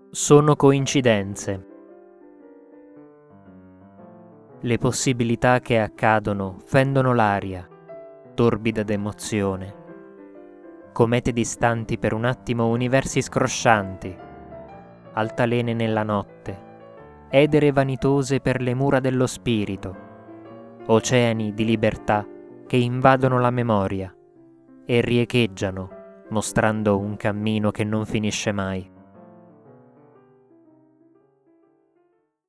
Sono coincidenze. Le possibilità che accadono fendono l'aria, torbida d'emozione. Comete distanti per un attimo universi scroscianti, altalene nella notte, edere vanitose per le mura dello spirito, oceani di libertà che invadono la memoria e riecheggiano, mostrando un cammino che non finisce mai.